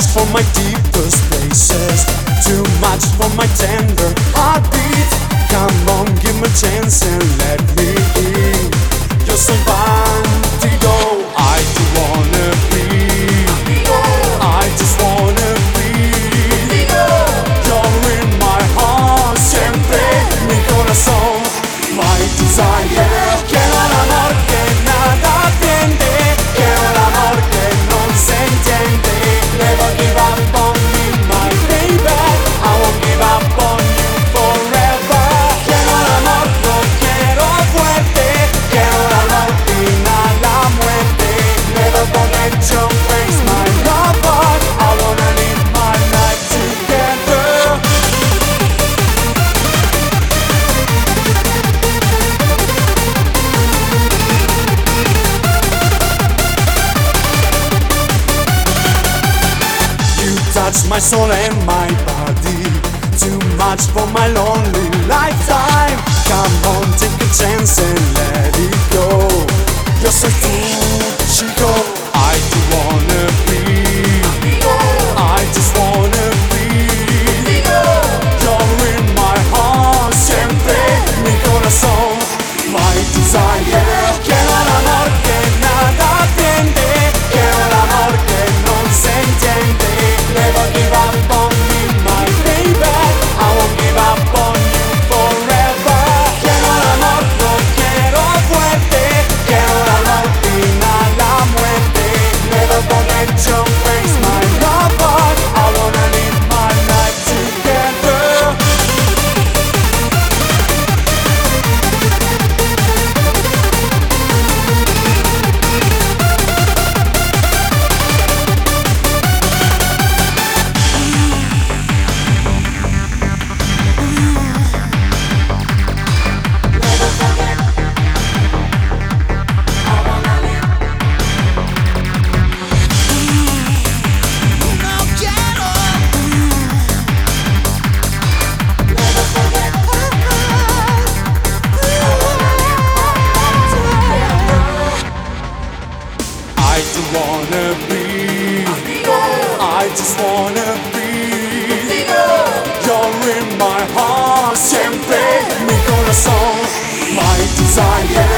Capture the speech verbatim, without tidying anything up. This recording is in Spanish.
for my deepest places, too much for my tender heartbeat. Come on, give me a chance and let me in. You're so bandido. I do wanna be, I just wanna be. You're in my heart, siempre mi corazón. My desire, quiero el amor que nada atiende, quiero el amor que no se entiende. Never give up on me, my baby, I won't give up on you forever. Quiero el amor, no quiero fuerte, quiero el amor fin a la muerte. Never forget your face, my lover, I wanna live my life together. Touch my soul and my body, too much for my lonely lifetime. Come on, take a chance and let it go. Yo soy tu chico. I do wanna be, I just wanna be. You're in my heart, siempre mi corazón. My desire, quiero el amor que nada atiende, quiero el amor que no se entiende. Never give up on me, my baby, I won't give up on you forever. Quiero el amor, no quiero fuerte, quiero el amor fin a la muerte. Never forget your face, my lover, I wanna live my life together. I do wanna be, I just wanna be. You're in my heart, siempre mi corazón. My desire.